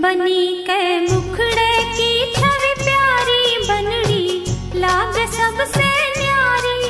बनी के मुखड़े की छवि प्यारी बनड़ी लाग सबसे न्यारी।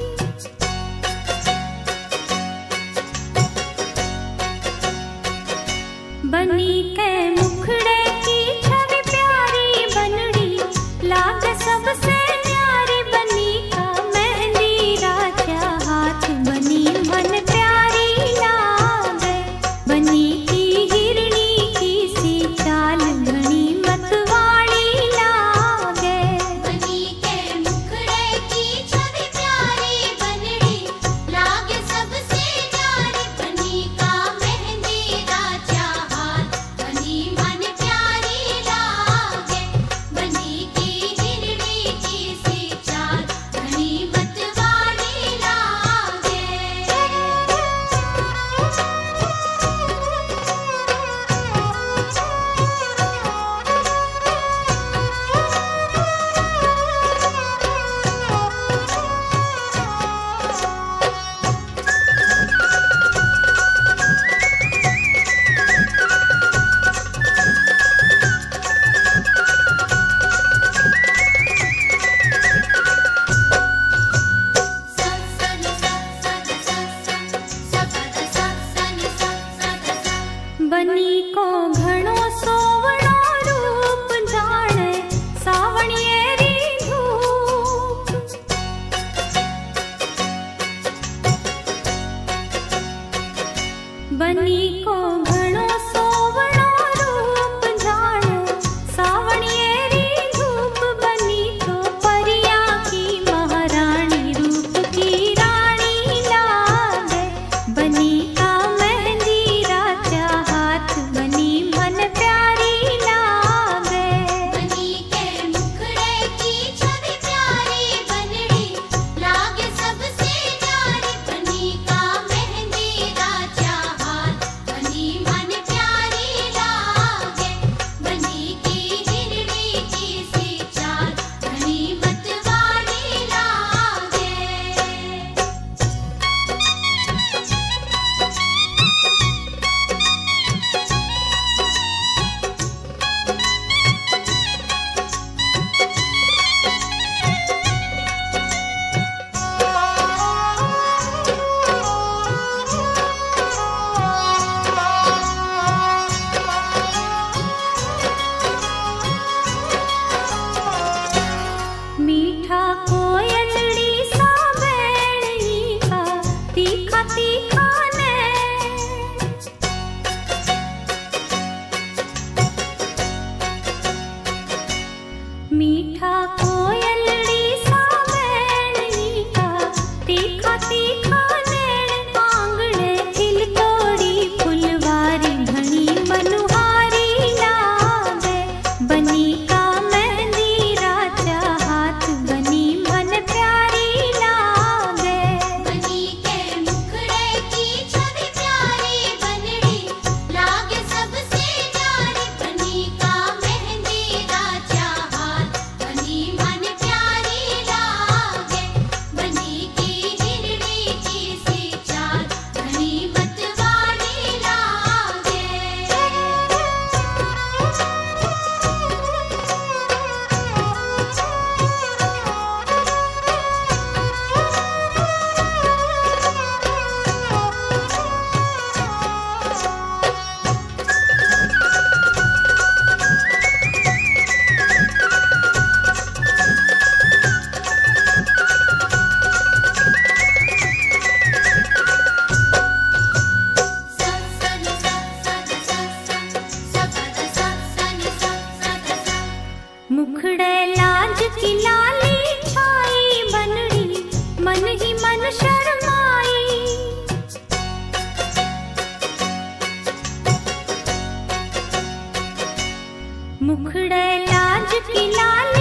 बनी के मुखड़े की छवि प्यारी बनड़ी लाग सबसे न्यारी। बनी का मेहंदी राजा हाथ बनी मन प्यारी लागे। बनी की हिरणी की सी चाल घनी मतवाली लागे। बनी के मुखड़े की छवि प्यारी बनड़ी लागे सबसे न्यारी। बनी का मेहंदी राजा हाथ बनी मन प्यारी लागे। बनी की हिरणी की सी चाल घनी मतवाली लागे। बनी को घणो सोवणो रूप जाने सावणियेरी धूप। बनी को घणो सोवणो रूप जाने सावणियेरी धूप। बनी तो परिया की महारानी रूप की रानी लागे। बनी का मेहंदी राजा हाथ बनी मन प्यारी लागे। बनी के मुखड़े की छवि प्यारी बनड़ी लागे सबसे न्यारी। बनी का मेहंदी राजा हाथ बनी मन प्यारी लागे। बनी की हिरणी की सी चाल घनी मतवाली लागे। मीठा कोयलड़ी सा बैणी का तीखा तीखा नैन। मीठा कोयलड़ी सा बैणी का तीखा तीखा नैन। आंगणे खिलतोड़ी फुलवारी घनी मनुहारी लागे। बनी का मेहंदी राजा हाथ बनी मन प्यारी लागे। बनी के मुखड़े की छवि प्यारी बनड़ी लागे सबसे न्यारी। बनी का मेहंदी राजा हाथ बनी मन प्यारी लागे। बनी की हिरणी की सी चाल घनी मतवाली लागे। मुखड़े लाज की लाली छाई बनड़ी मन ही मन शर्माई। मुखड़े लाज की लाली